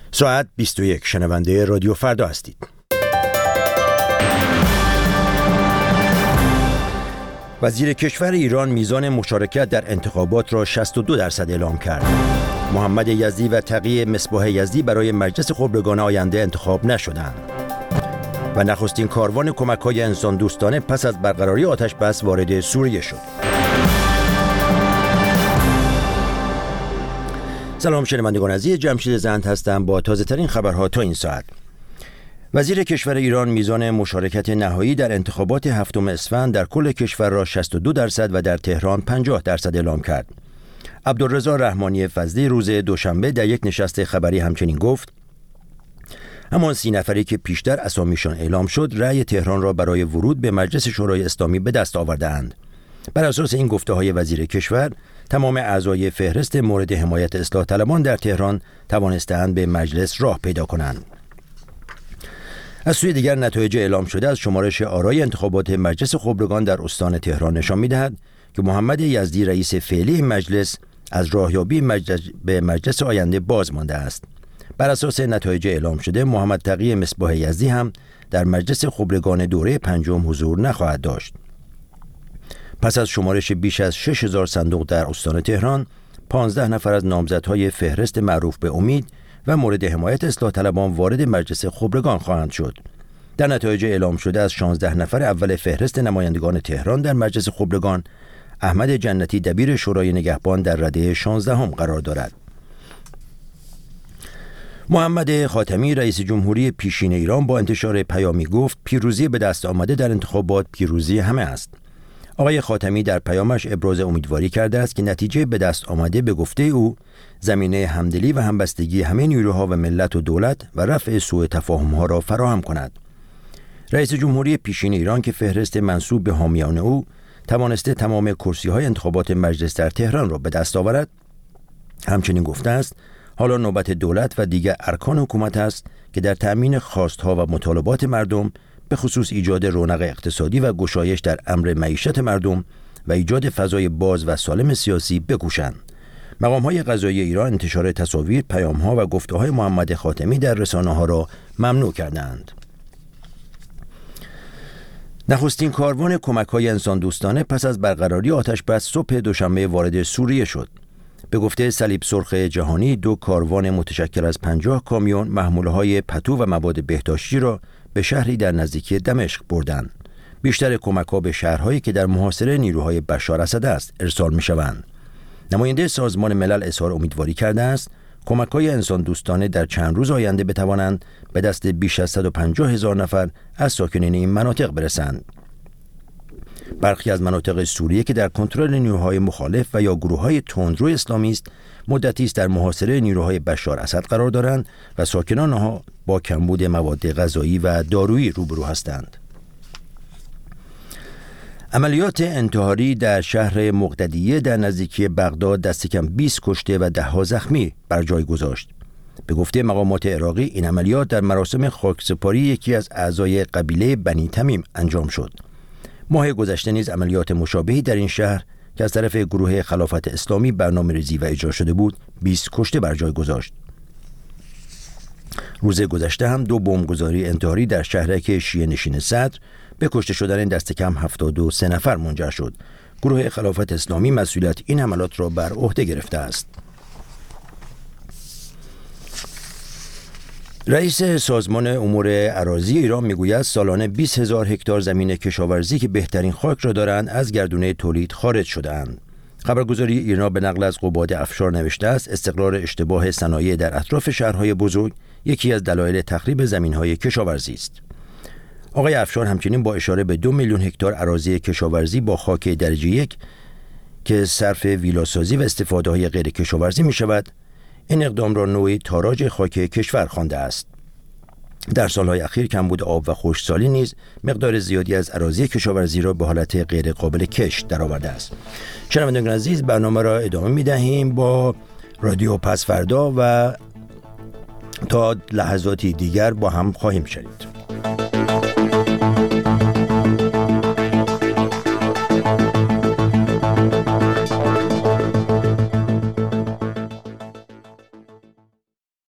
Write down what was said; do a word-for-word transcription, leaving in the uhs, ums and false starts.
ساعت بیست و یک. شنونده رادیو فردا هستید. وزیر کشور ایران میزان مشارکت در انتخابات را شصت و دو درصد اعلام کرد. محمد یزدی و تقی مصباح یزدی برای مجلس خبرگان آینده انتخاب نشدند. و نخستین کاروان کمک‌های انسان دوستانه پس از برقراری آتش بس وارد سوریه شد. سلام شنوندگان عزیز، جمشید زند هستم با تازه ترین خبرها تا این ساعت. وزیر کشور ایران میزان مشارکت نهایی در انتخابات هفتم اسفند در کل کشور را شصت و دو درصد و در تهران پنجاه درصد اعلام کرد. عبدالرضا رحمانی فضلی روز دوشنبه در یک نشست خبری همچنین گفت: همان سی نفری که پیشتر اسامیشان اعلام شد رأی تهران را برای ورود به مجلس شورای اسلامی به دست آورده‌اند. بر اساس این گفته‌های وزیر کشور، تمام اعضای فهرست مورد حمایت اصلاح طلبان در تهران توانستند به مجلس راه پیدا کنند. از سوی دیگر نتایج اعلام شده از شمارش آرای انتخابات مجلس خبرگان در استان تهران نشان می‌دهد که محمد یزدی رئیس فعلی مجلس از راهیابی مجلس به مجلس آینده باز مانده است. بر اساس نتایج اعلام شده، محمد تقی مصباح یزدی هم در مجلس خبرگان دوره پنجم حضور نخواهد داشت. پس از شمارش بیش از شش هزار صندوق در استان تهران، پانزده نفر از نامزدهای فهرست معروف به امید و مورد حمایت اصلاح طلبان وارد مجلس خبرگان خواهند شد. در نتایج اعلام شده از شانزده نفر اول فهرست نمایندگان تهران در مجلس خبرگان، احمد جنتی دبیر شورای نگهبان در رده شانزدهم قرار دارد. محمد خاتمی رئیس جمهوری پیشین ایران با انتشار پیامی گفت: پیروزی به دست آمده در انتخابات پیروزی همه است. آقای خاتمی در پیامش ابراز امیدواری کرده است که نتیجه به دست آمده به گفته او زمینه همدلی و همبستگی همه نیروها و ملت و دولت و رفع سوء تفاهم‌ها را فراهم کند. رئیس جمهوری پیشین ایران که فهرست منسوب به حامیان او توانسته تمام کرسی‌های انتخابات مجلس در تهران را به دست آورد، همچنین گفته است حالا نوبت دولت و دیگر ارکان حکومت است که در تأمین خواست‌ها و مطالبات مردم، به خصوص ایجاد رونق اقتصادی و گشایش در امر معیشت مردم و ایجاد فضای باز و سالم سیاسی بکوشند. مقام‌های قضایی ایران انتشار تصاویر، پیام‌ها و گفته‌های محمد خاتمی در رسانه‌ها را ممنوع کردند. نخستین کاروان کمک‌های انسان دوستانه پس از برقراری آتش بس صبح دوشنبه وارد سوریه شد. به گفته صلیب سرخ جهانی، دو کاروان متشکل از پنجاه کامیون محموله‌های پتو و مواد بهداشتی را به شهری در نزدیکی دمشق بردند. بیشتر کمک‌ها به شهرهایی که در محاصره نیروهای بشار اسد است ارسال می‌شوند. نماینده سازمان ملل اظهار امیدواری کرده است کمک‌های انسان دوستانه در چند روز آینده بتوانند به دست بیش از صد و پنجاه هزار نفر از ساکنین این مناطق برسند. برخی از مناطق سوریه که در کنترل نیروهای مخالف و یا گروه‌های تندرو اسلامی است، مدتی است در محاصره نیروهای بشار اسد قرار دارند و ساکنان آنها با کمبود مواد غذایی و دارویی روبرو هستند. عملیات انتحاری در شهر مقتدیه در نزدیکی بغداد دست کم بیست کشته و ده ها زخمی بر جای گذاشت. به گفته مقامات عراقی، این عملیات در مراسم خاکسپاری یکی از اعضای قبیله بنی تمیم انجام شد. ماه گذشته نیز عملیات مشابهی در این شهر که از طرف گروه خلافت اسلامی برنامه‌ریزی و اجرا شده بود، بیست کشته بر جای گذاشت. روز گذشته هم دو بمبگذاری انتحاری در شهرک شیعه نشین صدر به کشته شدن دست کم هفتاد و سه نفر منجر شد. گروه خلافت اسلامی مسئولیت این حملات را بر عهده گرفته است. رئیس سازمان امور اراضی ایران میگوید سالانه بیست هزار هکتار زمین کشاورزی که بهترین خاک را دارند از گردونه تولید خارج شده‌اند. خبرگزاری ایرنا به نقل از قباد افشار نوشته است استقرار اشتباه صنایع در اطراف شهرهای بزرگ یکی از دلایل تخریب زمین‌های کشاورزی است. آقای افشار همچنین با اشاره به دو میلیون هکتار اراضی کشاورزی با خاک درجه یک که صرف ویلاسازی و استفاده‌های غیر کشاورزی می‌شود، این اقدام را نوعی تاراج خاک کشور خوانده است. در سالهای اخیر کمبود آب و خشکسالی نیز مقدار زیادی از اراضی کشاورزی را به حالت غیر قابل کشت درآورده است. شنوندگان عزیز، برنامه را ادامه می‌دهیم با رادیو پس فردا و تا لحظاتی دیگر با هم خواهیم شنید.